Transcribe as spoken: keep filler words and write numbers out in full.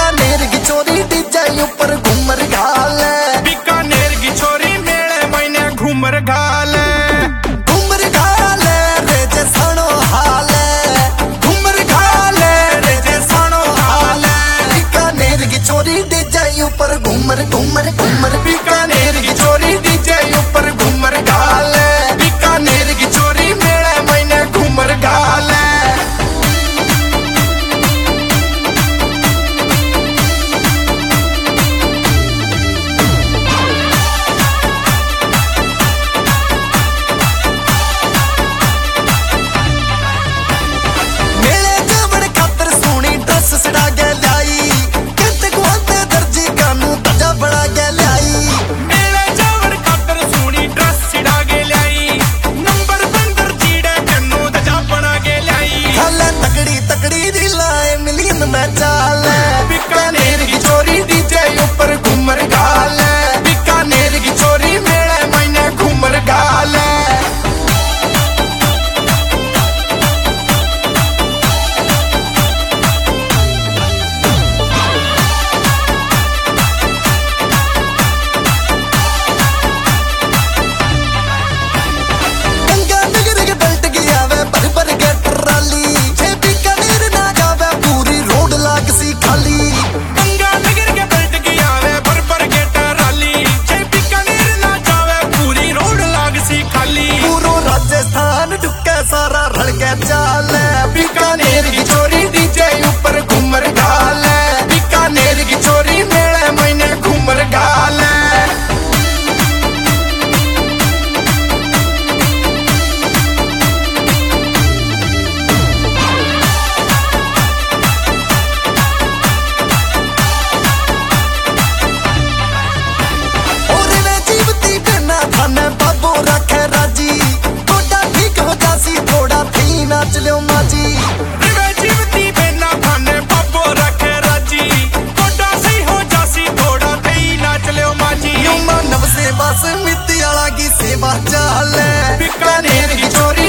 बीकानेर की छोरी डीजे ऊपर घूमर घाल, बीकानेर की छोरी मेले महीने घूमर घाल, घूमर घाल रे जैसानो हाल, घूमर घाल रे जैसानो हाल। बीकानेर की छोरी डीजे ऊपर घूमर घूमर घूमर, बीकानेर की छोरी डीजे ऊपर घूमर घाल, बीकानेर की छोरी मेले महीने घूमर घाल। सड़ा के लाई कित गुआते दर्जी कानू तजा बड़ा के लाई, मेले जावड़ खातर सोनी ड्रेस सिड़ा के लाई, नंबर बंदर जीड़े कन्नू तजा बड़ा के लाई। खाले तकड़ी तकड़ी दी लाए मिलियन में चाल, बीकानेर की छोरी डीजे ऊपर घूमर घाल, बीकानेर की छोरी मेले महीने घूमर घाल। सारा रल के चाल, बीकानेर की छोरी डीजे ऊपर घूमर घाल, बीकानेर की छोरी मेले महीने घूमर घाल। और वे जीवती बिना थाने बाबू रखे राजी, थोड़ा थी नाच लो माजी, जीवती बेना थाने बाबो रखे राजी, थोड़ा सी हो जासी थोड़ा थी नाच लो माजी। मानव सेवा समिति आला की सेवा चाल, बीकानेर की छोरी